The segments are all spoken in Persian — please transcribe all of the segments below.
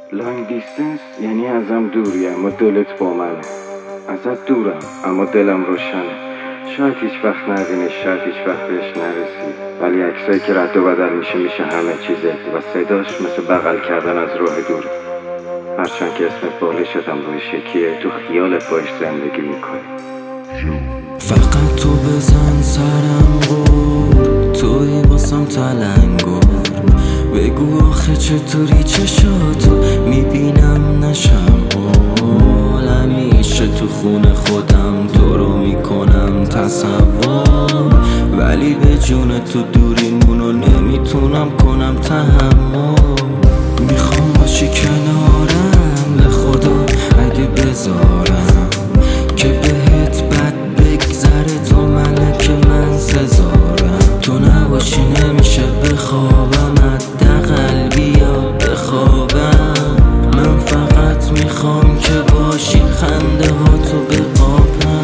لانگ دیستنس یعنی ازم دوری اما دلت با منه. ازت دورم اما دلم روشنه. شاید هیچ وقت نبینی، شاید هیچ وقت بهش نرسی، ولی عکسایی که رد و بدل میشه همه چیزه و صداش مثل بغل کردن از راه دوره. هرچند که اسمت بالشتم روی شکیه، تو خیالت باش زندگی میکنی. فقط تو بزن سرم قول، توی واسم تلنگور. بگو آخه چطوری چشاتو میبینم نشم حال. همیشه تو خونه خودم تو رو میکنم تصور، ولی به جون تو دوریمونو نمیتونم کنم تحمل. میخوام باشی کنارم، به خدا اگه بذارم که بهت بد بگذره، تو ملک من سزارم. تو نباشی نمیشه بخوابم، حداقل بیا بخوابم. من فقط میخوام که باشی، خنده ها تو بقابم.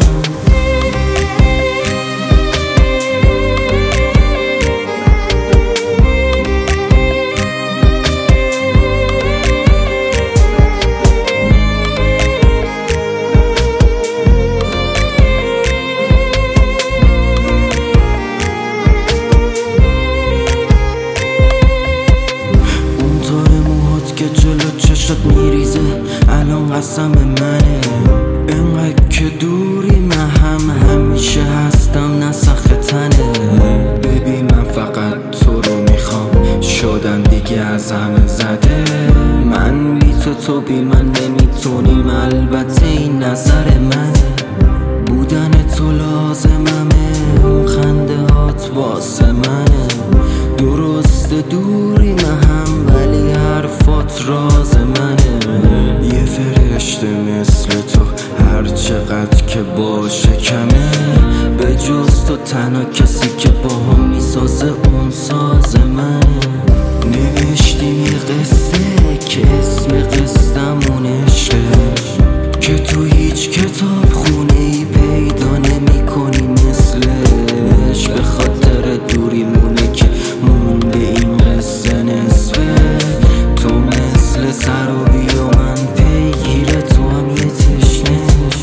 که جلو چشت میریزه الان قسم منه. انقدر که دوری من همیشه هستم نسخ تنه. ببین من فقط تو رو میخوام، شدم دیگه از همه زده. من بی تو بی من نمیتونیم، البته این نظر منه. بودن تو لازممه، اون خنده هات واسه منه. درست دوری من ولی حرفات راز منه. یه فرشته مثل تو هر چقدر که باشه کمه. به جز تو تنها کسی که با هم میسازه اون ساز منه. نوشتیم یه قصه که اسم قصه‌مون عشقه، که تو هیچ کتاب خونه ای پیدا نمی کنی مثلش. به خاطر دوریمونه که مونده این قصه نصفه. تو مثل سرابی و من پیگیر تو هم یه تشنه.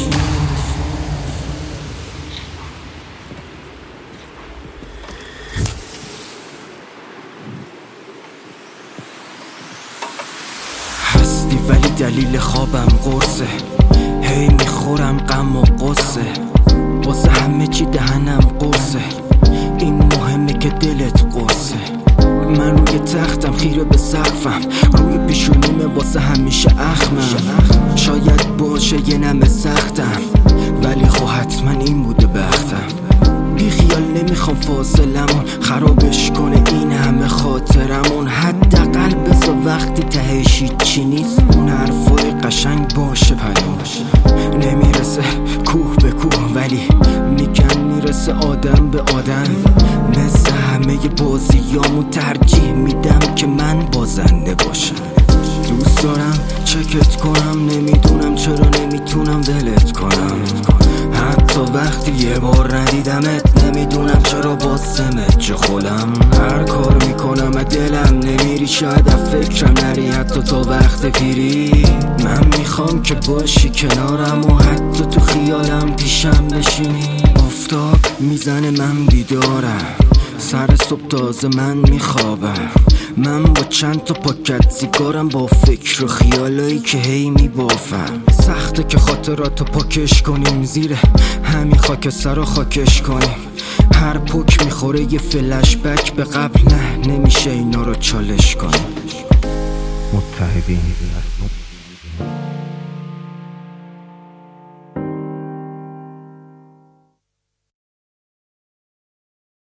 هستی ولی دلیل خوابم قرصه، هی میخورم غم و قصه. واسه همه چی دهنم قرصه، این مهمه که دلت قرصه. من روی تختم خیره به سقفم، روی پیشونیمه واسه همیشه اخمم. شاید باشه یه نمه سختم، ولی خب حتما این بوده بختم. بی خیال نمیخوام فاصلمون خرابش کنه این همه خاطرمون. حداقل بذار وقتی تهش هیچی نیست اون حرفای قشنگ باشه پناش. نمیرسه کوه به کوه ولی میگن میرسه آدم به آدم. مثل همه بازیامو ترجیح میدم که من بازنده باشم. دوست دارم چکت کنم، نمیدونم چرا نمیتونم ولت کنم. حتی وقتی یه بار ندیدمت نمیدونم چرا باسمت چه خودم. هر کار میکنم دلم نمیری، شاید فکرم نری حتی تا وقت پیری. من میخوام که باشی کنارم و حتی تو خیالم پیشم بشینی. آفتاب میزنه من بیدارم، سر صبح تازه من میخوابم. من با چند تا پاکت سیگارم، با فکر و خیالایی که هی میبافم. سخته که خاطراتو پاکش کنیم، زیر همین خاک سر رو خاکش کنیم. هر پک میخوره یه فلش بک به قبل، نه نمیشه اینا رو چالش کنیم. متحدین